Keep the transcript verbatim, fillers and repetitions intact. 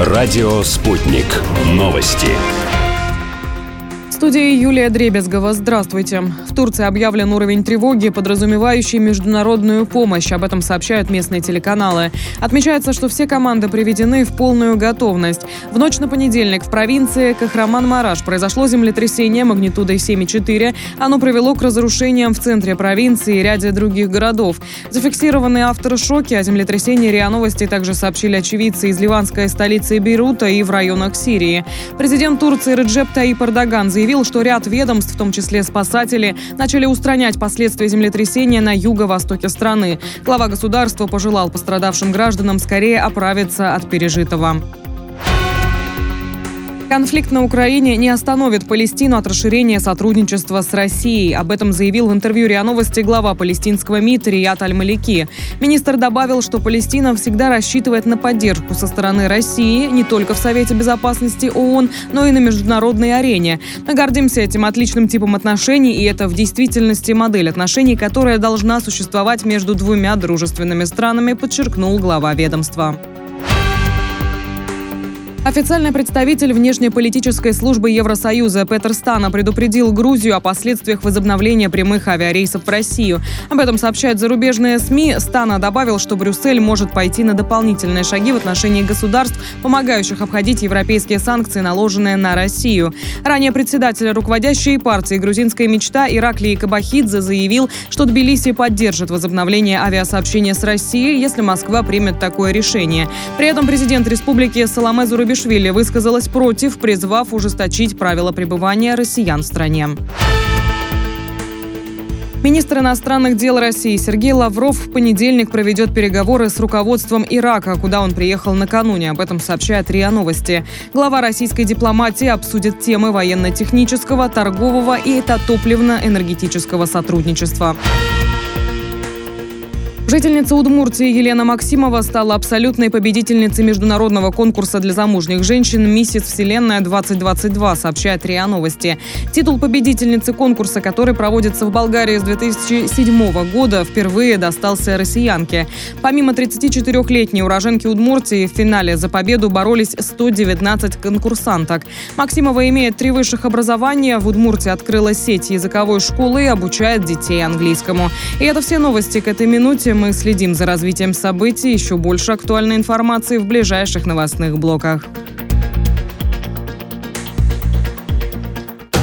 Радио «Спутник». Новости. В студии Юлия Дребезгова. Здравствуйте. В Турции объявлен уровень тревоги, подразумевающий международную помощь. Об этом сообщают местные телеканалы. Отмечается, что все команды приведены в полную готовность. В ночь на понедельник в провинции Кахраман-Мараш произошло землетрясение магнитудой семь и четыре. Оно привело к разрушениям в центре провинции и ряде других городов. Зафиксированы авторшоки. О землетрясении РИА Новости также сообщили очевидцы из ливанской столицы Бейрута и в районах Сирии. Президент Турции Реджеп Таyyip Эрдоган заявил, что ряд ведомств, в том числе спасатели, начали устранять последствия землетрясения на юго-востоке страны. Глава государства пожелал пострадавшим гражданам скорее оправиться от пережитого. Конфликт на Украине не остановит Палестину от расширения сотрудничества с Россией. Об этом заявил в интервью РИА Новости глава палестинского МИД Рияд Аль-Малики. Министр добавил, что Палестина всегда рассчитывает на поддержку со стороны России не только в Совете Безопасности ООН, но и на международной арене. Мы гордимся этим отличным типом отношений, и это в действительности модель отношений, которая должна существовать между двумя дружественными странами, подчеркнул глава ведомства. Официальный представитель внешнеполитической службы Евросоюза Петер Стана предупредил Грузию о последствиях возобновления прямых авиарейсов в Россию. Об этом сообщают зарубежные СМИ. Стана добавил, что Брюссель может пойти на дополнительные шаги в отношении государств, помогающих обходить европейские санкции, наложенные на Россию. Ранее председатель руководящей партии «Грузинская мечта» Ираклий Кабахидзе заявил, что Тбилиси поддержит возобновление авиасообщения с Россией, если Москва примет такое решение. При этом президент республики Саломе Зурабишвили высказалась против, призвав ужесточить правила пребывания россиян в стране. Министр иностранных дел России Сергей Лавров в понедельник проведет переговоры с руководством Ирака, куда он приехал накануне. Об этом сообщает РИА Новости. Глава российской дипломатии обсудит темы военно-технического, торгового и топливно-энергетического сотрудничества. Жительница Удмуртии Елена Максимова стала абсолютной победительницей международного конкурса для замужних женщин «Миссис Вселенная-двадцать двадцать два», сообщает РИА Новости. Титул победительницы конкурса, который проводится в Болгарии с две тысячи седьмого года, впервые достался россиянке. Помимо тридцатичетырёхлетней уроженки Удмуртии, в финале за победу боролись сто девятнадцать конкурсанток. Максимова имеет три высших образования. В Удмуртии открыла сеть языковой школы и обучает детей английскому. И это все новости к этой минуте. Мы следим за развитием событий. Еще больше актуальной информации в ближайших новостных блоках.